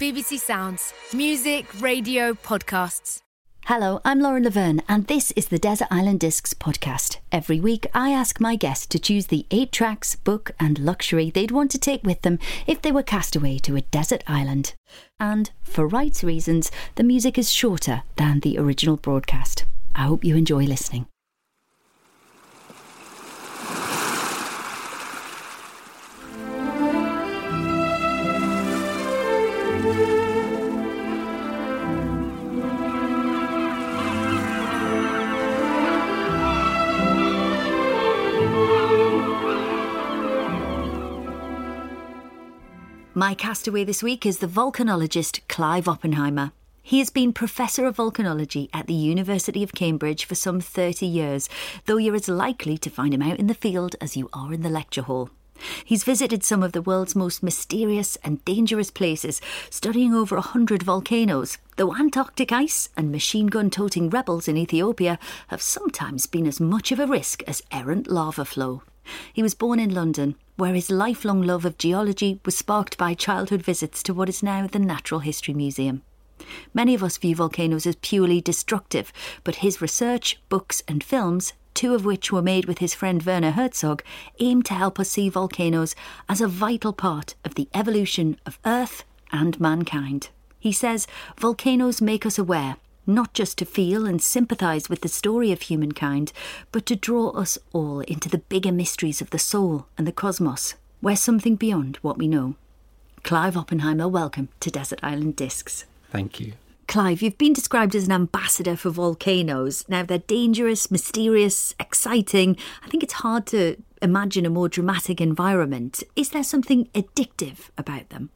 BBC Sounds. Music, radio, podcasts. Hello, I'm Lauren Laverne, and this is the Desert Island Discs podcast. Every week, I ask my guests to choose the 8 tracks, book and luxury they'd want to take with them if they were cast away to a desert island. And, for rights reasons, the music is shorter than the original broadcast. I hope you enjoy listening. My castaway this week is the volcanologist Clive Oppenheimer. He has been Professor of Volcanology at the University of Cambridge for some 30 years, though you're as likely to find him out in the field as you are in the lecture hall. He's visited some of the world's most mysterious and dangerous places, studying over 100 volcanoes, though Antarctic ice and machine gun-toting rebels in Ethiopia have sometimes been as much of a risk as errant lava flow. He was born in London, where his lifelong love of geology was sparked by childhood visits to what is now the Natural History Museum. Many of us view volcanoes as purely destructive, but his research, books and films, 2 of which were made with his friend Werner Herzog, aim to help us see volcanoes as a vital part of the evolution of Earth and mankind. He says volcanoes make us aware, not just to feel and sympathise with the story of humankind, but to draw us all into the bigger mysteries of the soul and the cosmos, where something beyond what we know. Clive Oppenheimer, welcome to Desert Island Discs. Thank you. Clive, you've been described as an ambassador for volcanoes. Now, they're dangerous, mysterious, exciting. I think it's hard to imagine a more dramatic environment. Is there something addictive about them?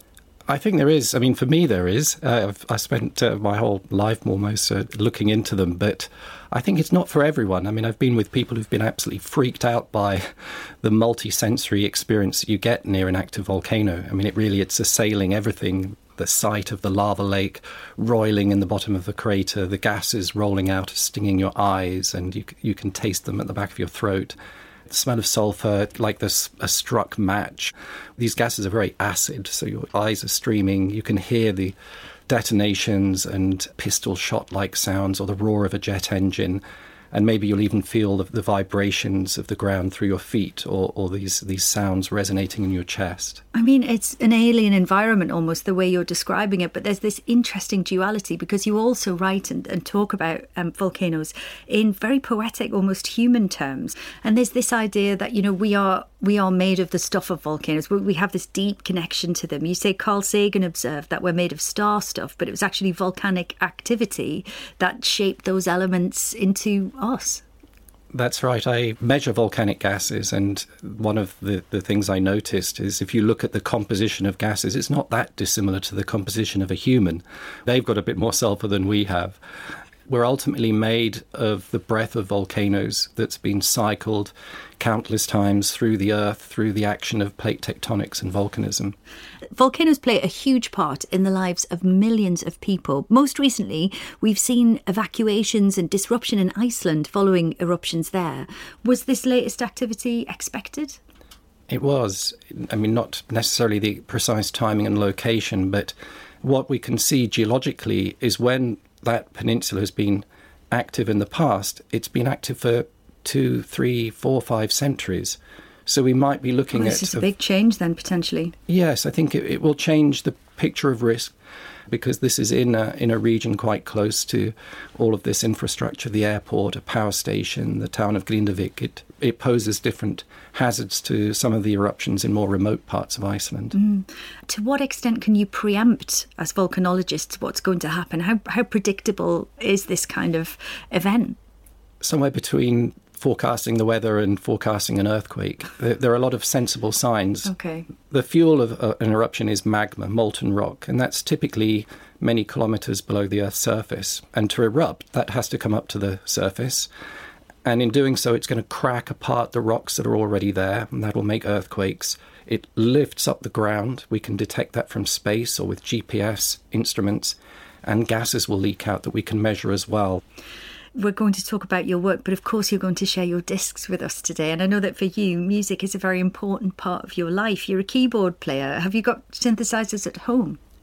I think there is. I mean, for me, there is. I spent my whole life almost looking into them, but I think it's not for everyone. I mean, I've been with people who've been absolutely freaked out by the multi-sensory experience that you get near an active volcano. I mean, it's assailing everything. The sight of the lava lake roiling in the bottom of the crater, the gases rolling out, stinging your eyes, and you can taste them at the back of your throat. The smell of sulphur, like a struck match. These gases are very acid, so your eyes are streaming. You can hear the detonations and pistol shot-like sounds or the roar of a jet engine. And maybe you'll even feel the vibrations of the ground through your feet or these sounds resonating in your chest. I mean, it's an alien environment almost, the way you're describing it, but there's this interesting duality because you also write and talk about volcanoes in very poetic, almost human terms. And there's this idea that, you know, we are made of the stuff of volcanoes. We have this deep connection to them. You say Carl Sagan observed that we're made of star stuff, but it was actually volcanic activity that shaped those elements into us. That's right. I measure volcanic gases, and one of the things I noticed is if you look at the composition of gases, it's not that dissimilar to the composition of a human. They've got a bit more sulfur than we have. We're ultimately made of the breath of volcanoes that's been cycled countless times through the Earth, through the action of plate tectonics and volcanism. Volcanoes play a huge part in the lives of millions of people. Most recently, we've seen evacuations and disruption in Iceland following eruptions there. Was this latest activity expected? It was. I mean, not necessarily the precise timing and location, but what we can see geologically is when that peninsula has been active in the past, it's been active for 2, 3, 4, 5 centuries. So we might be looking at... This is a big change then, potentially. Yes, I think it will change the picture of risk because this is in a region quite close to all of this infrastructure, the airport, a power station, the town of Grindavik. It poses different hazards to some of the eruptions in more remote parts of Iceland. To what extent can you preempt, as volcanologists, what's going to happen? How predictable is this kind of event? Somewhere between forecasting the weather and forecasting an earthquake. There are a lot of sensible signs. Okay. The fuel of an eruption is magma, molten rock, and that's typically many kilometres below the Earth's surface. And to erupt, that has to come up to the surface. And in doing so, it's going to crack apart the rocks that are already there, and that will make earthquakes. It lifts up the ground. We can detect that from space or with GPS instruments, and gases will leak out that we can measure as well. We're going to talk about your work, but of course you're going to share your discs with us today. And I know that for you, music is a very important part of your life. You're a keyboard player. Have you got synthesizers at home?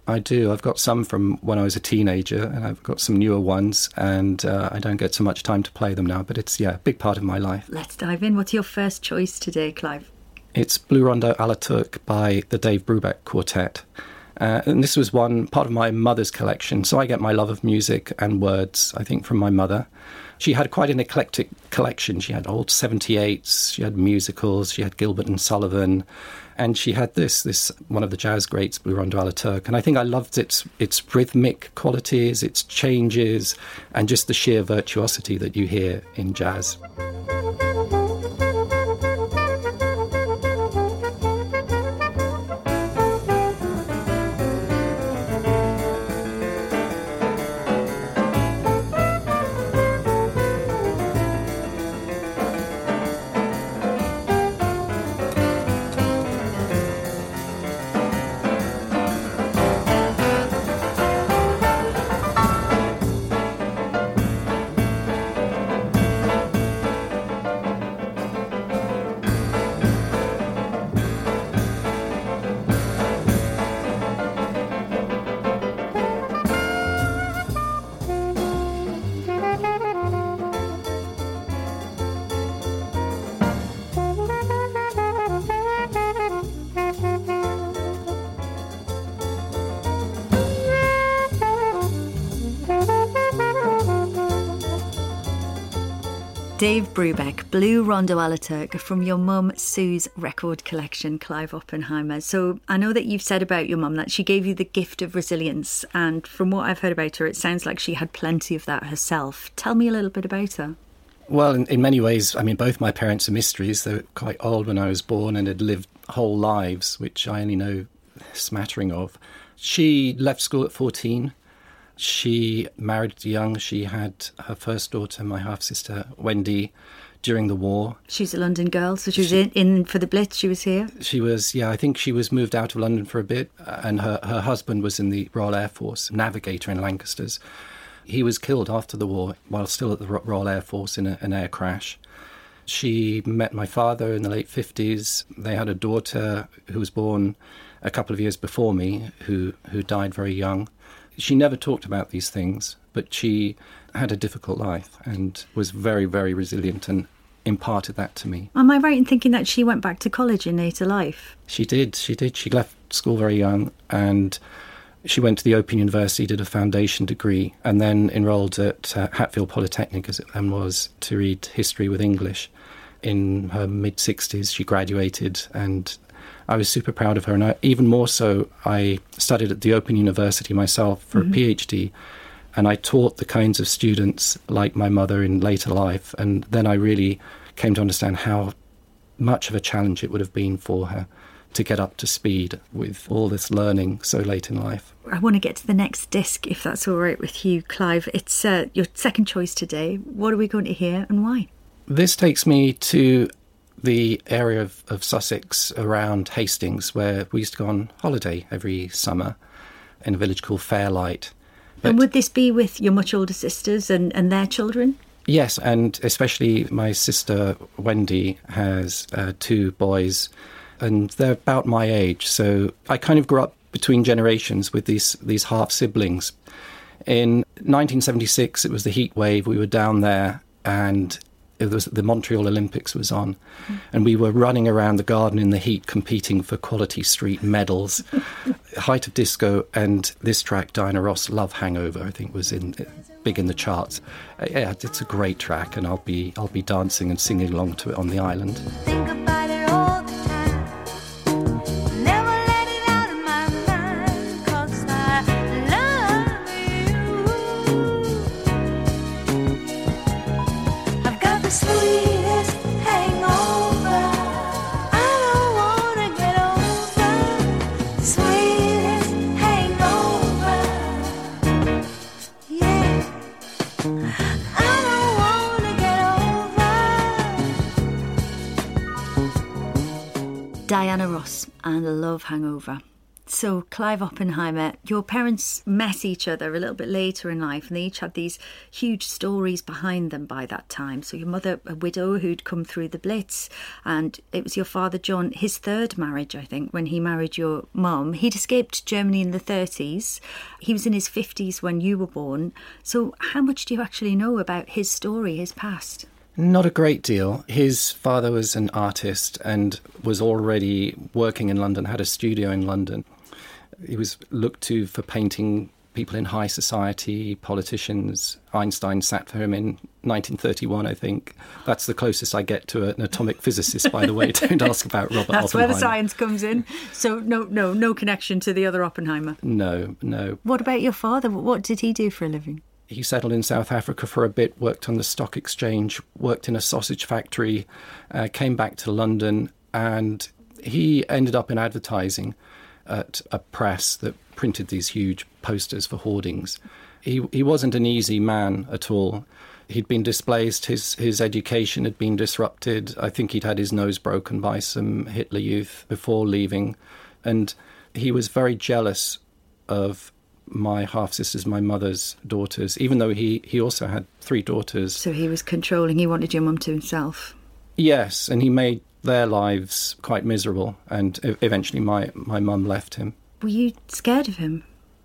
I do. I've got some from when I was a teenager, and I've got some newer ones, and I don't get so much time to play them now, but it's, a big part of my life. Let's dive in. What's your first choice today, Clive? It's Blue Rondo Alaturk by the Dave Brubeck Quartet. And this was one part of my mother's collection, so I get my love of music and words, I think, from my mother. She had quite an eclectic collection. She had old 78s, she had musicals, she had Gilbert and Sullivan, and she had this one of the jazz greats, Blue Rondo Alaturk. And I think I loved its rhythmic qualities, its changes, and just the sheer virtuosity that you hear in jazz. Dave Brubeck, Blue Rondo Alaturk, from your mum Sue's record collection, Clive Oppenheimer. So I know that you've said about your mum that she gave you the gift of resilience, and from what I've heard about her, it sounds like she had plenty of that herself. Tell me a little bit about her. Well, in many ways, I mean, both my parents are mysteries. They were quite old when I was born and had lived whole lives, which I only know a smattering of. She left school at 14. She married young. She had her first daughter, my half-sister, Wendy, during the war. She's a London girl, so she was in for the Blitz. She was here? She was, I think she was moved out of London for a bit, and her husband was in the Royal Air Force, navigator in Lancasters. He was killed after the war while still at the Royal Air Force in an air crash. She met my father in the late 50s. They had a daughter who was born a couple of years before me, who died very young. She never talked about these things, but she had a difficult life and was very, very resilient and imparted that to me. Am I right in thinking that she went back to college in later life? She did. She left school very young, and she went to the Open University, did a foundation degree, and then enrolled at Hatfield Polytechnic and was to read history with English. In her mid-60s, she graduated, and I was super proud of her. And even more so, I studied at the Open University myself for a PhD, and I taught the kinds of students like my mother in later life. And then I really came to understand how much of a challenge it would have been for her to get up to speed with all this learning so late in life. I want to get to the next disc, if that's all right with you, Clive. It's your second choice today. What are we going to hear and why? This takes me to the area of Sussex around Hastings, where we used to go on holiday every summer in a village called Fairlight. And would this be with your much older sisters and their children? Yes, and especially my sister Wendy has 2 boys, and they're about my age. So I kind of grew up between generations with these half-siblings. In 1976, it was the heat wave. We were down there, and it was the Montreal Olympics was on, and we were running around the garden in the heat competing for Quality Street medals. Height of disco, and this track, Diana Ross, Love Hangover, I think was big in the charts. Yeah, it's a great track, and I'll be dancing and singing along to it on the island. Think about it all the time. Never let it out of my mind, 'cause I love you. I've got the sweetest hangover. I don't wanna get over. Sweetest hangover. Yeah. I don't wanna get over. Diana Ross and Love Hangover. So, Clive Oppenheimer, your parents met each other a little bit later in life, and they each had these huge stories behind them by that time. So your mother, a widow who'd come through the Blitz, and it was your father, John, his third marriage, I think, when he married your mum. He'd escaped Germany in the 30s. He was in his 50s when you were born. So how much do you actually know about his story, his past? Not a great deal. His father was an artist and was already working in London, had a studio in London. He was looked to for painting people in high society, politicians. Einstein sat for him in 1931, I think. That's the closest I get to an atomic physicist, by the way. Don't ask about Robert Oppenheimer. That's where the science comes in. So no connection to the other Oppenheimer? No. What about your father? What did he do for a living? He settled in South Africa for a bit, worked on the stock exchange, worked in a sausage factory, came back to London, and he ended up in advertising at a press that printed these huge posters for hoardings. He wasn't an easy man at all. He'd been displaced, his education had been disrupted. I think he'd had his nose broken by some Hitler Youth before leaving. And he was very jealous of my half-sisters, my mother's daughters, even though he also had 3 daughters. So he was controlling, he wanted your mum to himself? Yes, and he made their lives quite miserable, and eventually my mum left him. Were you scared of him?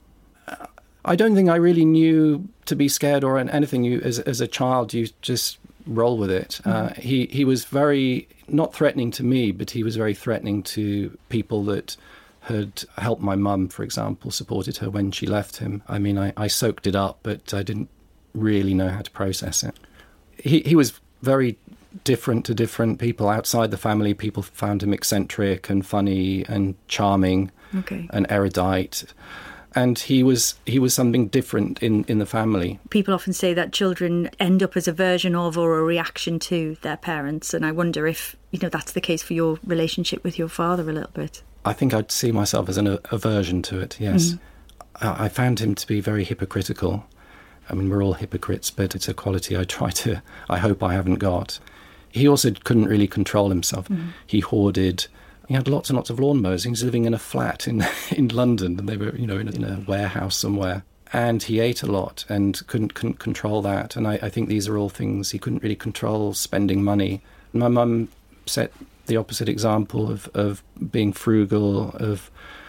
I don't think I really knew to be scared or anything. As a child, you just roll with it. He was very, not threatening to me, but he was very threatening to people that had helped my mum, for example, supported her when she left him. I mean, I soaked it up, but I didn't really know how to process it. He was very different to different people outside the family. People found him eccentric and funny and charming and erudite. And he was something different in the family. People often say that children end up as a version of or a reaction to their parents. And I wonder if, that's the case for your relationship with your father a little bit. I think I'd see myself as an aversion to it, yes. I found him to be very hypocritical. I mean, we're all hypocrites, but it's a quality I hope I haven't got. He also couldn't really control himself. He hoarded. He had lots and lots of lawnmowers. He was living in a flat in London, and they were, in a warehouse somewhere. And he ate a lot and couldn't control that. And I think these are all things he couldn't really control, spending money. My mum set the opposite example of being frugal, of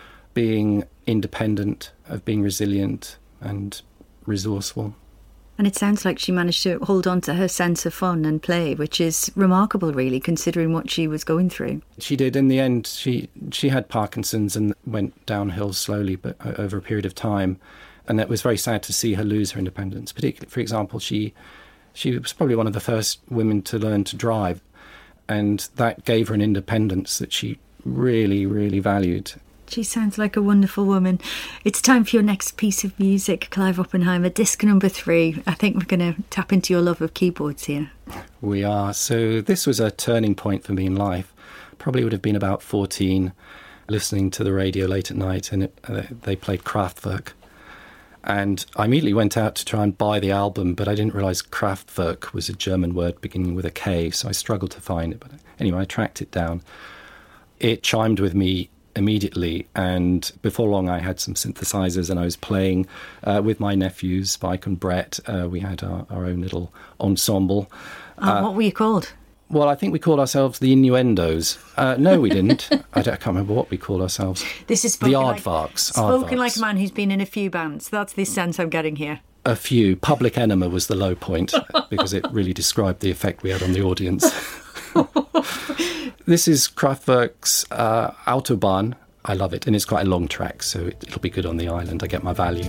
being independent, of being resilient and resourceful. And it sounds like she managed to hold on to her sense of fun and play, which is remarkable, really, considering what she was going through. She did. In the end, she had Parkinson's and went downhill slowly, but over a period of time. And it was very sad to see her lose her independence. Particularly, for example, she was probably one of the first women to learn to drive. And that gave her an independence that she really, really valued. She sounds like a wonderful woman. It's time for your next piece of music, Clive Oppenheimer, disc number 3. I think we're going to tap into your love of keyboards here. We are. So this was a turning point for me in life. Probably would have been about 14, listening to the radio late at night, and they played Kraftwerk. And I immediately went out to try and buy the album, but I didn't realise Kraftwerk was a German word beginning with a K, so I struggled to find it. But anyway, I tracked it down. It chimed with me immediately, and before long I had some synthesizers and I was playing with my nephews, Spike and Brett. We had our own little ensemble. What were you called? Well, I think we called ourselves the Innuendos. No, we didn't. I can't remember what we called ourselves. This is the Aardvarks. Spoken like a man who's been in a few bands. That's the sense I'm getting here. A few. Public Enema was the low point because it really described the effect we had on the audience. This is Kraftwerk's Autobahn. I love it, and it's quite a long track, so it'll be good on the island. I get my value.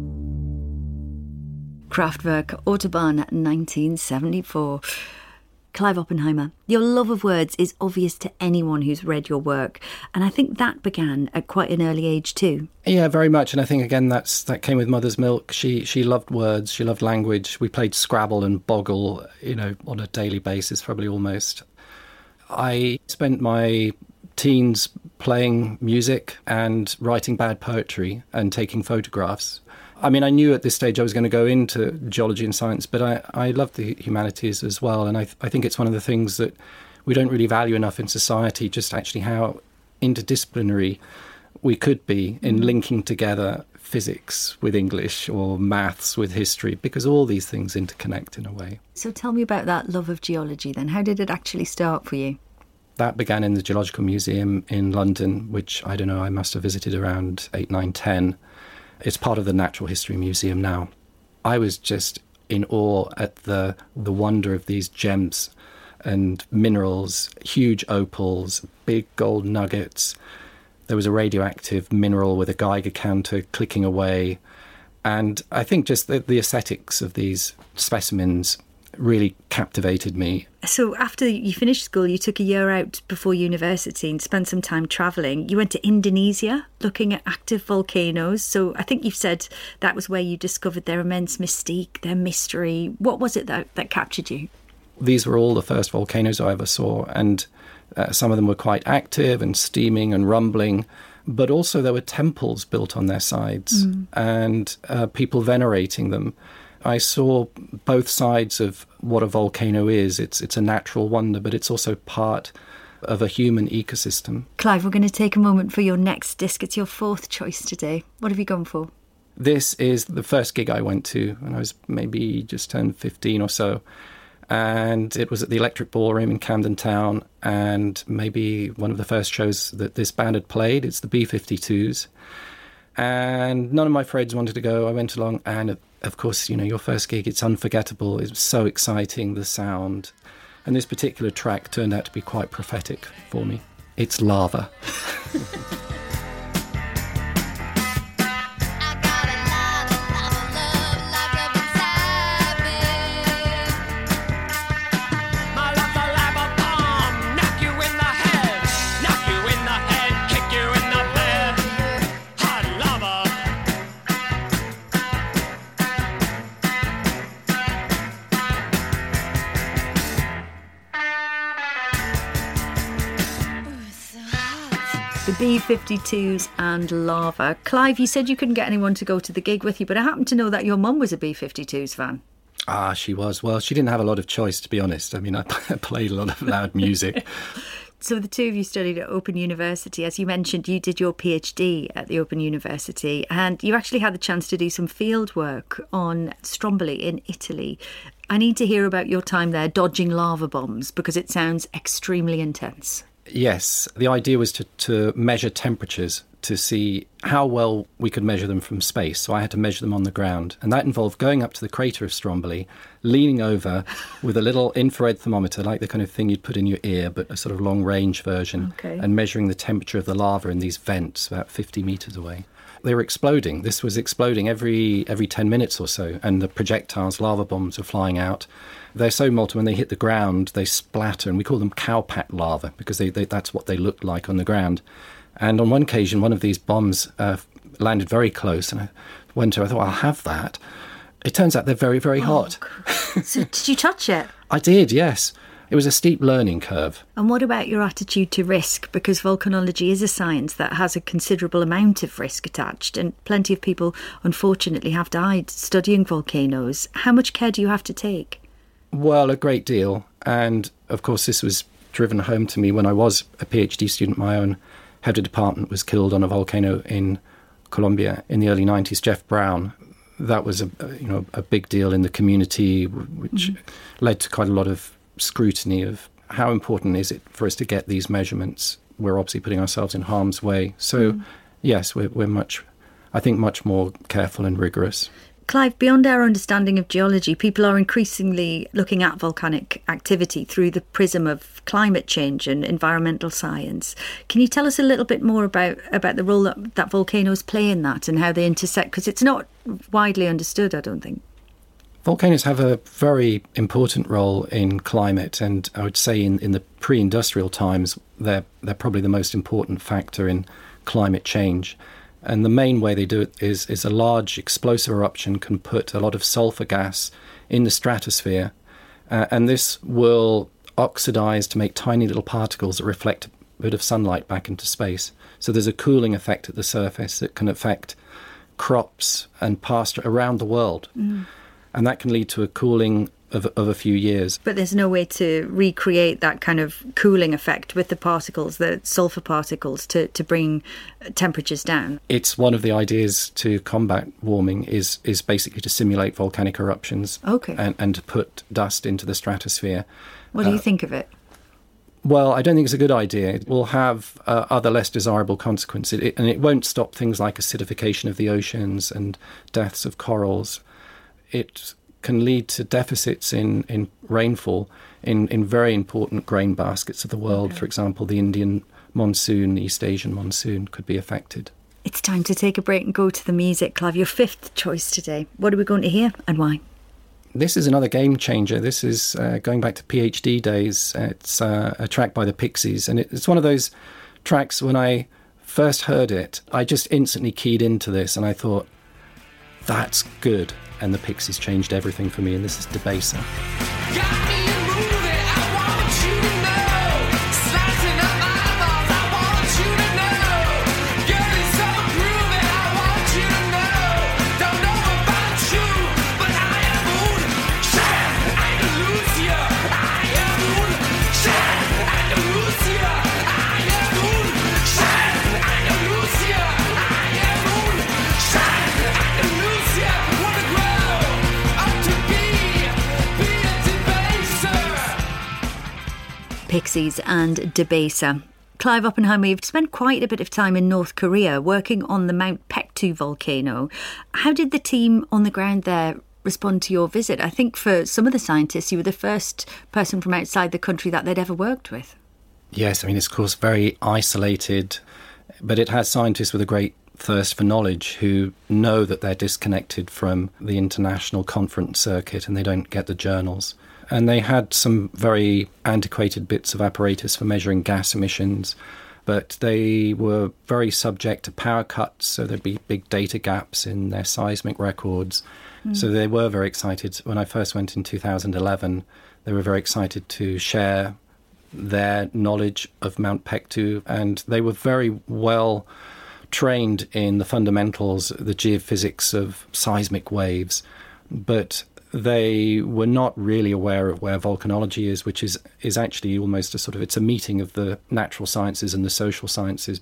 Kraftwerk, Autobahn, 1974. Clive Oppenheimer, your love of words is obvious to anyone who's read your work, and I think that began at quite an early age too. Yeah, very much. And I think, again, that came with mother's milk. She loved words, she loved language. We played Scrabble and Boggle, on a daily basis, probably almost. I spent my teens playing music and writing bad poetry and taking photographs. I mean, I knew at this stage I was going to go into geology and science, but I loved the humanities as well. And I think it's one of the things that we don't really value enough in society, just actually how interdisciplinary we could be in linking together physics with English or maths with history, because all these things interconnect in a way. So tell me about that love of geology then. How did it actually start for you? That began in the Geological Museum in London, which, I don't know, I must have visited around 8, 9, 10. It's part of the Natural History Museum now. I was just in awe at the wonder of these gems and minerals, huge opals, big gold nuggets. There was a radioactive mineral with a Geiger counter clicking away. And I think just the aesthetics of these specimens really captivated me. So after you finished school, you took a year out before university and spent some time travelling. You went to Indonesia looking at active volcanoes. So I think you've said that was where you discovered their immense mystique, their mystery. What was it that captured you? These were all the first volcanoes I ever saw, and some of them were quite active and steaming and rumbling, but also there were temples built on their sides and people venerating them. I saw both sides of what a volcano is. It's a natural wonder, but it's also part of a human ecosystem. Clive, we're going to take a moment for your next disc. It's your fourth choice today. What have you gone for? This is the first gig I went to when I was maybe just turned 15 or so. And it was at the Electric Ballroom in Camden Town, and maybe one of the first shows that this band had played. It's the B-52s. And none of my friends wanted to go. I went along, and of course, your first gig, it's unforgettable. It's so exciting, the sound. And this particular track turned out to be quite prophetic for me. It's Lava. The B-52s and Lava. Clive, you said you couldn't get anyone to go to the gig with you, but I happen to know that your mum was a B-52s fan. She was. Well, she didn't have a lot of choice, to be honest. I mean, I played a lot of loud music. So the two of you studied at Open University. As you mentioned, you did your PhD at the Open University, and you actually had the chance to do some field work on Stromboli in Italy. I need to hear about your time there dodging lava bombs, because it sounds extremely intense. Yes, the idea was to measure temperatures to see how well we could measure them from space. So I had to measure them on the ground. And that involved going up to the crater of Stromboli, leaning over with a little infrared thermometer, like the kind of thing you'd put in your ear, but a sort of long-range version, and measuring the temperature of the lava in these vents about 50 metres away. They were exploding. This was exploding every 10 minutes or so, and the projectiles, lava bombs, were flying out. They're so molten, when they hit the ground, they splatter, and we call them cowpat lava, because that's what they looked like on the ground. And on one occasion, one of these bombs landed very close, and I went to, I thought, I'll have that. It turns out they're very, very hot. So did you touch it? I did, yes. It was a steep learning curve. And what about your attitude to risk? Because volcanology is a science that has a considerable amount of risk attached, and plenty of people, unfortunately, have died studying volcanoes. How much care do you have to take? Well, a great deal. And, of course, this was driven home to me when I was a PhD student. My own head of department was killed on a volcano in Colombia in the early 90s, Jeff Brown. That was a big deal in the community, which led to quite a lot of scrutiny of how important is it for us to get these measurements. We're obviously putting ourselves in harm's way. So, yes, we're much more careful and rigorous. Clive, beyond our understanding of geology, people are increasingly looking at volcanic activity through the prism of climate change and environmental science. Can you tell us a little bit more about the role that volcanoes play in that and how they intersect? Because it's not widely understood, I don't think. Volcanoes have a very important role in climate, and I would say in the pre-industrial times, they're probably the most important factor in climate change. And the main way they do it is a large explosive eruption can put a lot of sulfur gas in the stratosphere, and this will oxidize to make tiny little particles that reflect a bit of sunlight back into space. So there's a cooling effect at the surface that can affect crops and pasture around the world. And that can lead to a cooling of a few years. But there's no way to recreate that kind of cooling effect with the particles, the sulfur particles, to bring temperatures down. It's one of the ideas to combat warming is basically to simulate volcanic eruptions. Okay. And to put dust into the stratosphere. What do you think of it? Well, I don't think it's a good idea. It will have other less desirable consequences. And it won't stop things like acidification of the oceans and deaths of corals. It can lead to deficits in rainfall in very important grain baskets of the world. Okay. For example, the Indian monsoon, the East Asian monsoon could be affected. It's time to take a break and go to the music. Clive, your fifth choice today. What are we going to hear and why? This is another game changer. This is going back to PhD days. It's a track by the Pixies, and it's one of those tracks when I first heard it, I just instantly keyed into this and I thought, that's good. And the Pixies changed everything for me, and this is Debaser. Got me moving, I want you to know. Slicing up my eyeballs, I want you to know. Girl, it's so groovy, I want you to know. Don't know about you, but I am moonshine, Andalusia. I am moonshine, Andalusia. I am moonshine, Andalusia. I am moonshine, Andalusia. Wanna grow up to be a debaser. Pixies and Debaser. Clive Oppenheimer, you've spent quite a bit of time in North Korea working on the Mount Paektu volcano. How did the team on the ground there respond to your visit? I think for some of the scientists, you were the first person from outside the country that they'd ever worked with. Yes, I mean, it's of course very isolated, but it has scientists with a great thirst for knowledge who know that they're disconnected from the international conference circuit and they don't get the journals. And they had some very antiquated bits of apparatus for measuring gas emissions, but they were very subject to power cuts, so there'd be big data gaps in their seismic records. So they were very excited. When I first went in 2011, they were very excited to share their knowledge of Mount Paektu, and they were very well trained in the fundamentals, the geophysics of seismic waves, but they were not really aware of where volcanology is, which is actually almost it's a meeting of the natural sciences and the social sciences.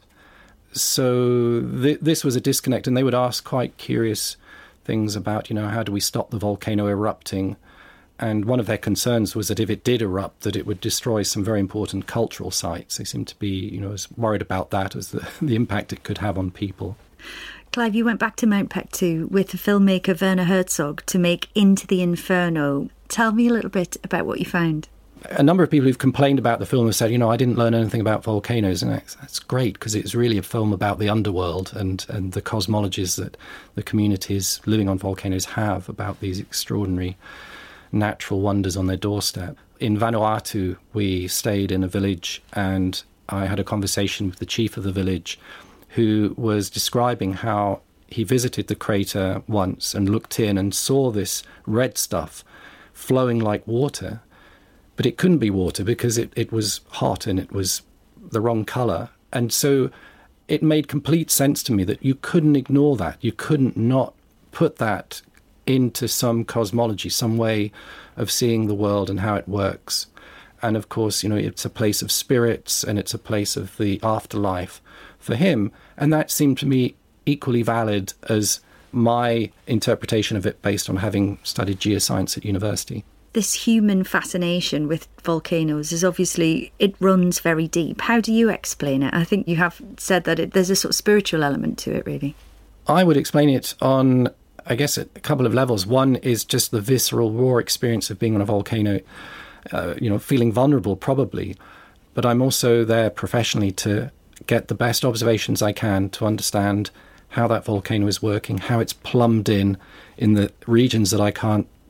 So this was a disconnect, and they would ask quite curious things about, how do we stop the volcano erupting? And one of their concerns was that if it did erupt, that it would destroy some very important cultural sites. They seemed to be, as worried about that as the impact it could have on people. Clive, you went back to Mount Paektu with the filmmaker Werner Herzog to make Into the Inferno. Tell me a little bit about what you found. A number of people who've complained about the film have said, I didn't learn anything about volcanoes. And that's great, because it's really a film about the underworld and the cosmologies that the communities living on volcanoes have about these extraordinary natural wonders on their doorstep. In Vanuatu, we stayed in a village, and I had a conversation with the chief of the village, who was describing how he visited the crater once and looked in and saw this red stuff flowing like water, but it couldn't be water because it was hot and it was the wrong colour. And so it made complete sense to me that you couldn't ignore that. You couldn't not put that into some cosmology, some way of seeing the world and how it works. And of course, it's a place of spirits and it's a place of the afterlife for him. And that seemed to me equally valid as my interpretation of it based on having studied geoscience at university. This human fascination with volcanoes is obviously, it runs very deep. How do you explain it? I think you have said that there's a sort of spiritual element to it, really. I would explain it on, I guess, a couple of levels. One is just the visceral, raw experience of being on a volcano, feeling vulnerable probably. But I'm also there professionally to get the best observations I can to understand how that volcano is working, how it's plumbed in the regions that I can't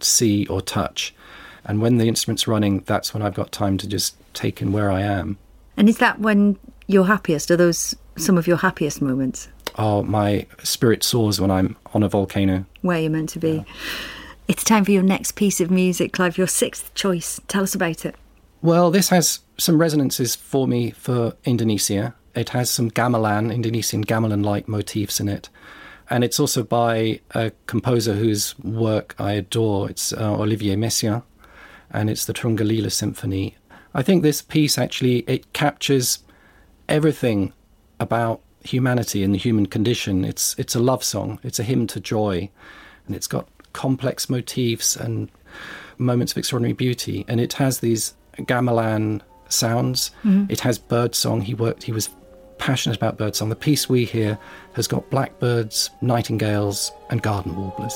see or touch. And when the instrument's running, that's when I've got time to just take in where I am. And is that when you're happiest? Are those some of your happiest moments? Oh, my spirit soars when I'm on a volcano. Where you're meant to be. Yeah. It's time for your next piece of music, Clive, your sixth choice. Tell us about it. Well, this has some resonances for me for Indonesia. It has some gamelan, Indonesian gamelan-like motifs in it. And it's also by a composer whose work I adore. It's Olivier Messiaen, and it's the Trungellila Symphony. I think this piece actually, it captures everything about humanity and the human condition. It's a love song. It's a hymn to joy. And it's got complex motifs and moments of extraordinary beauty. And it has these gamelan sounds. Mm-hmm. It has birdsong. He was passionate about birdsong. The piece we hear has got blackbirds, nightingales, and garden warblers.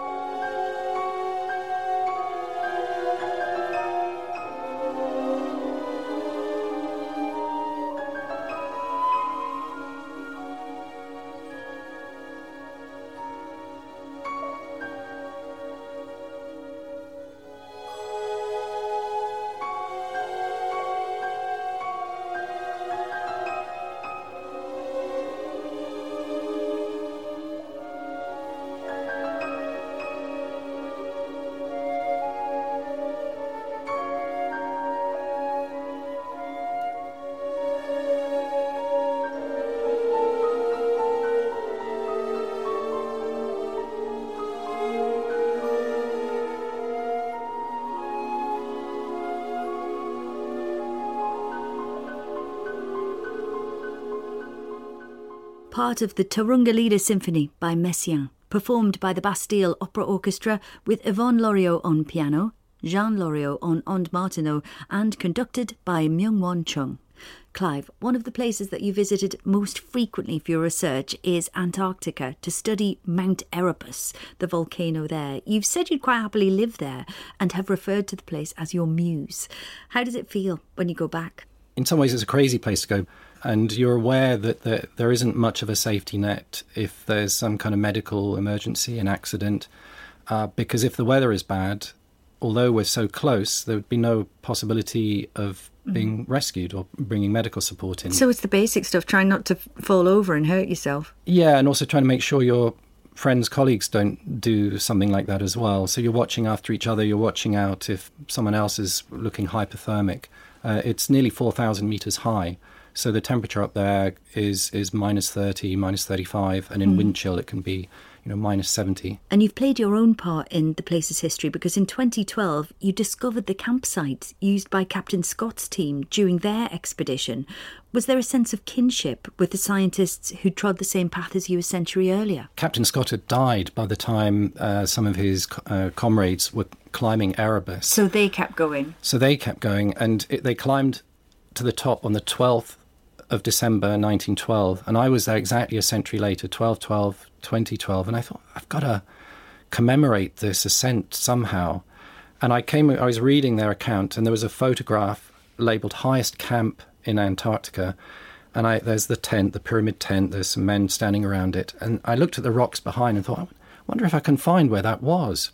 Part of the Trungellila Symphony by Messiaen, performed by the Bastille Opera Orchestra with Yvonne Loriot on piano, Jean Loriot on Ond Martineau, and conducted by Myung-Won Chung. Clive, one of the places that you visited most frequently for your research is Antarctica to study Mount Erebus, the volcano there. You've said you'd quite happily live there and have referred to the place as your muse. How does it feel when you go back? In some ways, it's a crazy place to go. And you're aware that there isn't much of a safety net if there's some kind of medical emergency, an accident. Because if the weather is bad, although we're so close, there would be no possibility of being rescued or bringing medical support in. So it's the basic stuff, trying not to fall over and hurt yourself. Yeah, and also trying to make sure your friends, colleagues don't do something like that as well. So you're watching after each other, you're watching out if someone else is looking hypothermic. It's nearly 4,000 metres high. So the temperature up there is minus 30, minus 35, and in wind chill it can be, minus 70. And you've played your own part in the place's history because in 2012 you discovered the campsite used by Captain Scott's team during their expedition. Was there a sense of kinship with the scientists who trod the same path as you a century earlier? Captain Scott had died by the time some of his comrades were climbing Erebus. So they kept going? So they kept going, and they climbed to the top on the 12th of December 1912, and I was there exactly a century later, 12/12/2012, and I thought, I've got to commemorate this ascent somehow. And I was reading their account, and there was a photograph labelled highest camp in Antarctica, and there's the tent, the pyramid tent, there's some men standing around it, and I looked at the rocks behind and thought, I wonder if I can find where that was.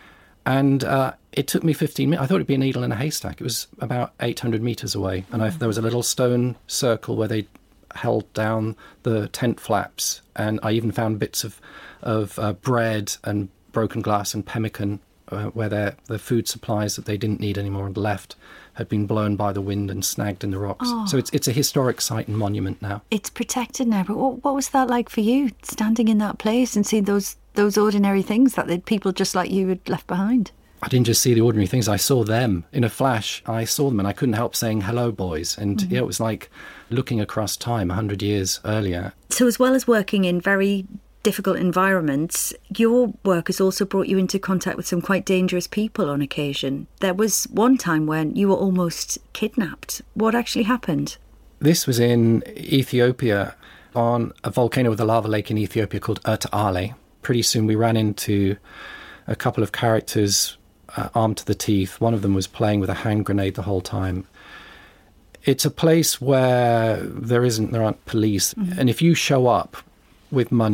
And it took me 15 minutes. I thought it'd be a needle in a haystack. It was about 800 metres away. And there was a little stone circle where they held down the tent flaps. And I even found bits of bread and broken glass and pemmican where the food supplies that they didn't need anymore and left had been blown by the wind and snagged in the rocks. Oh. So it's a historic site and monument now. It's protected now. But what was that like for you, standing in that place and seeing those ordinary things that the people just like you had left behind? I didn't just see the ordinary things, I saw them. In a flash, I saw them and I couldn't help saying, hello, boys. And it was like looking across time 100 years earlier. So as well as working in very difficult environments, your work has also brought you into contact with some quite dangerous people on occasion. There was one time when you were almost kidnapped. What actually happened? This was in Ethiopia, on a volcano with a lava lake in Ethiopia called Erta-Ale. Pretty soon we ran into a couple of characters armed to the teeth. One of them was playing with a hand grenade the whole time. It's a place where there aren't police. And if you show up with money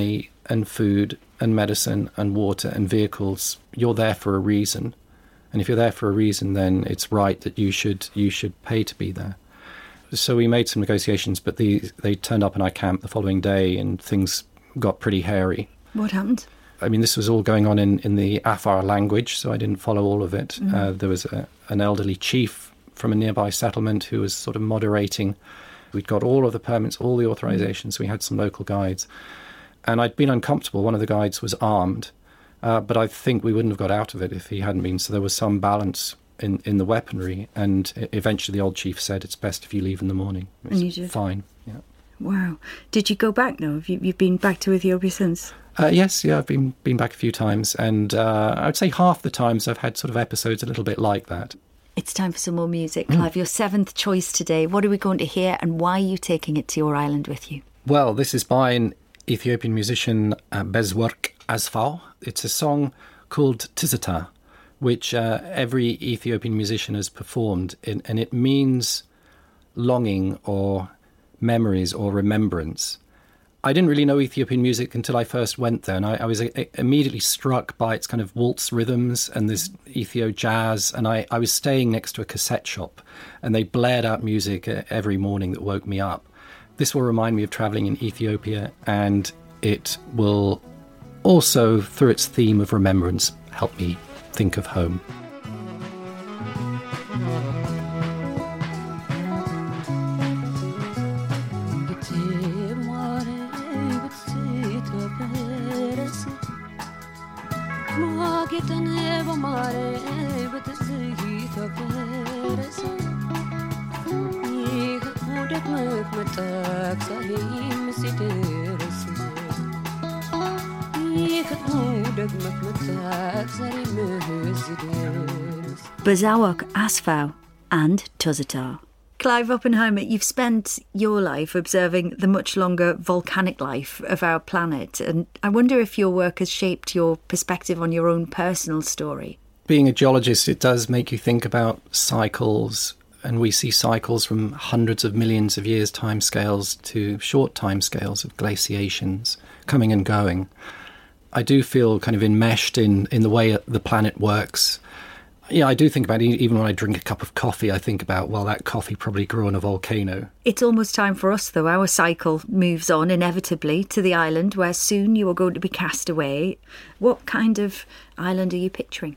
and food and medicine and water and vehicles, you're there for a reason. And if you're there for a reason, then it's right that you should pay to be there. So we made some negotiations, but they turned up in our camp the following day and things got pretty hairy. What happened? I mean, this was all going on in the Afar language, so I didn't follow all of it. There was an elderly chief from a nearby settlement who was sort of moderating. We'd got all of the permits, all the authorizations. We had some local guides. And I'd been uncomfortable. One of the guides was armed, but I think we wouldn't have got out of it if he hadn't been. So there was some balance in the weaponry. And eventually the old chief said, it's best if you leave in the morning. It was And you did? fine, yeah. Wow. Did you go back now? You've been back to Ethiopia since? Yes, I've been back a few times, and I would say half the times I've had sort of episodes a little bit like that. It's time for some more music. Clive, your seventh choice today. What are we going to hear and why are you taking it to your island with you? Well, this is by an Ethiopian musician, Bezwork Asfaw. It's a song called Tizita, which every Ethiopian musician has performed, and it means longing or memories or remembrance. I didn't really know Ethiopian music until I first went there, and I was immediately struck by its kind of waltz rhythms and this Ethio jazz, and I was staying next to a cassette shop, and they blared out music every morning that woke me up. This will remind me of travelling in Ethiopia, and it will also, through its theme of remembrance, help me think of home. Bezwork Asfaw and Tuzita. Clive Oppenheimer, you've spent your life observing the much longer volcanic life of our planet, and I wonder if your work has shaped your perspective on your own personal story. Being a geologist, it does make you think about cycles, and we see cycles from hundreds of millions of years timescales to short timescales of glaciations coming and going. I do feel kind of enmeshed in the way the planet works. Yeah, I do think about it. Even when I drink a cup of coffee, I think about, well, that coffee probably grew on a volcano. It's almost time for us, though. Our cycle moves on inevitably to the island where soon you are going to be cast away. What kind of island are you picturing?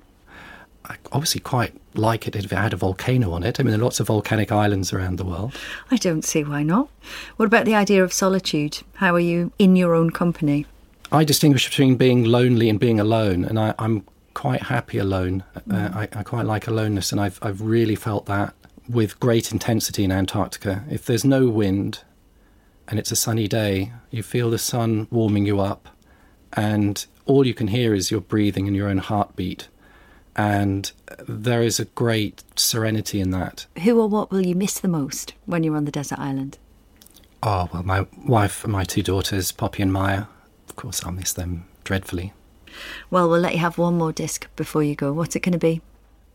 I obviously quite like it if it had a volcano on it. I mean, there are lots of volcanic islands around the world. I don't see why not. What about the idea of solitude? How are you in your own company? I distinguish between being lonely and being alone, and I'm quite happy alone. I quite like aloneness, and I've really felt that with great intensity in Antarctica. If there's no wind and it's a sunny day, you feel the sun warming you up, and all you can hear is your breathing and your own heartbeat. And there is a great serenity in that. Who or what will you miss the most when you're on the desert island? Oh, well, my wife and my two daughters, Poppy and Maya. Of course, I'll miss them dreadfully. Well, we'll let you have one more disc before you go. What's it going to be?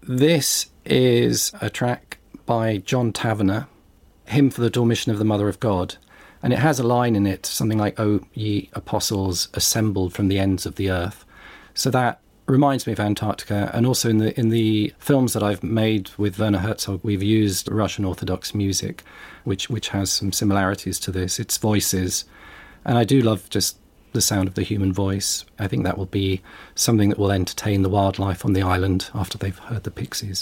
This is a track by John Tavener, Hymn for the Dormition of the Mother of God. And it has a line in it, something like, "O ye apostles assembled from the ends of the earth." So that reminds me of Antarctica. And also in the films that I've made with Werner Herzog, we've used Russian Orthodox music, which has some similarities to this. It's voices. And I do love just the sound of the human voice. I think that will be something that will entertain the wildlife on the island after they've heard the pixies.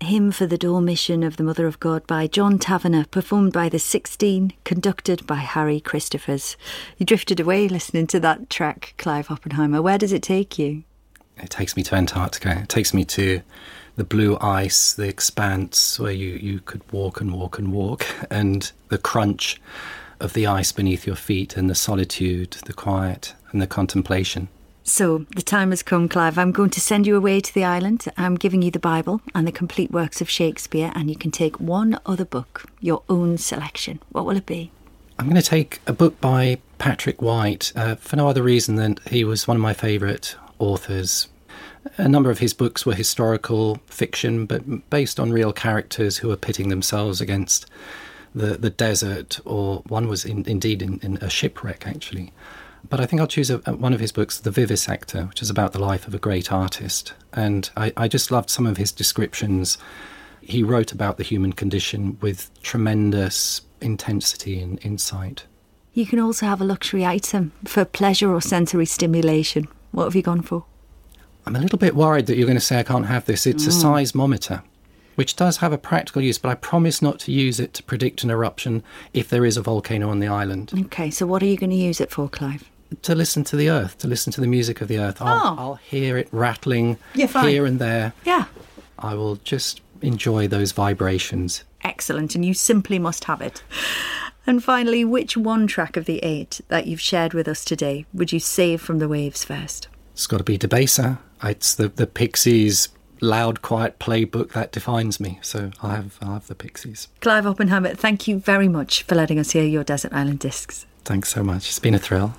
Hymn for the Dormition of the Mother of God by John Taverner, performed by the 16, conducted by Harry Christophers. You drifted away listening to that track, Clive Oppenheimer. Where does it take you? It takes me to Antarctica. It takes me to the blue ice, the expanse where you could walk and walk and walk, and the crunch of the ice beneath your feet, and the solitude, the quiet, and the contemplation. So, the time has come, Clive. I'm going to send you away to the island. I'm giving you the Bible and the complete works of Shakespeare, and you can take one other book, your own selection. What will it be? I'm going to take a book by Patrick White, for no other reason than he was one of my favourite authors. A number of his books were historical fiction, but based on real characters who were pitting themselves against the desert, or one was indeed in a shipwreck, actually. But I think I'll choose one of his books, The Vivisector, which is about the life of a great artist. And I just loved some of his descriptions. He wrote about the human condition with tremendous intensity and insight. You can also have a luxury item for pleasure or sensory stimulation. What have you gone for? I'm a little bit worried that you're going to say I can't have this. It's a seismometer, which does have a practical use, but I promise not to use it to predict an eruption if there is a volcano on the island. OK, so what are you going to use it for, Clive? To listen to the earth, to listen to the music of the earth. I'll hear it rattling here and there. Yeah. I will just enjoy those vibrations. Excellent, and you simply must have it. And finally, which one track of the 8 that you've shared with us today would you save from the waves first? It's got to be Debaser. It's the Pixies' loud, quiet playbook that defines me. So I'll have the Pixies. Clive Oppenheimer, thank you very much for letting us hear your Desert Island Discs. Thanks so much. It's been a thrill.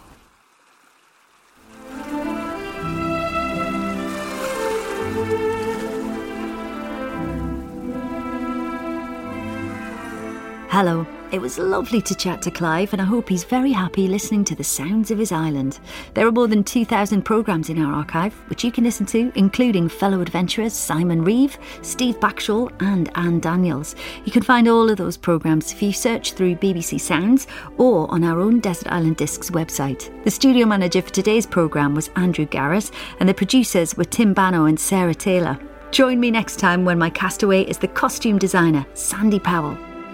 Hello. It was lovely to chat to Clive, and I hope he's very happy listening to the sounds of his island. There are more than 2,000 programmes in our archive, which you can listen to, including fellow adventurers Simon Reeve, Steve Backshall and Anne Daniels. You can find all of those programmes if you search through BBC Sounds or on our own Desert Island Discs website. The studio manager for today's programme was Andrew Garrett, and the producers were Tim Bano and Sarah Taylor. Join me next time when my castaway is the costume designer, Sandy Powell.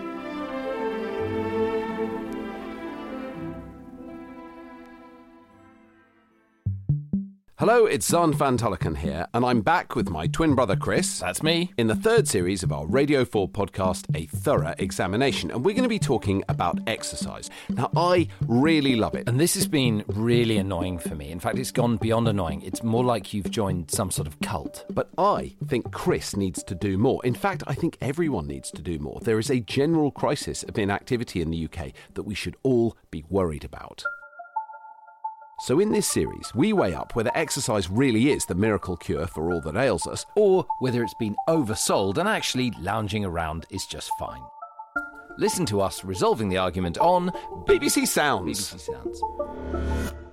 Hello, it's Zan van Tulleken here, and I'm back with my twin brother Chris. That's me. In the third series of our Radio 4 podcast, A Thorough Examination, and we're going to be talking about exercise. Now, I really love it. And this has been really annoying for me. In fact, it's gone beyond annoying. It's more like you've joined some sort of cult. But I think Chris needs to do more. In fact, I think everyone needs to do more. There is a general crisis of inactivity in the UK that we should all be worried about. So in this series, we weigh up whether exercise really is the miracle cure for all that ails us, Or whether it's been oversold and actually lounging around is just fine. Listen to us resolving the argument on BBC Sounds. BBC Sounds.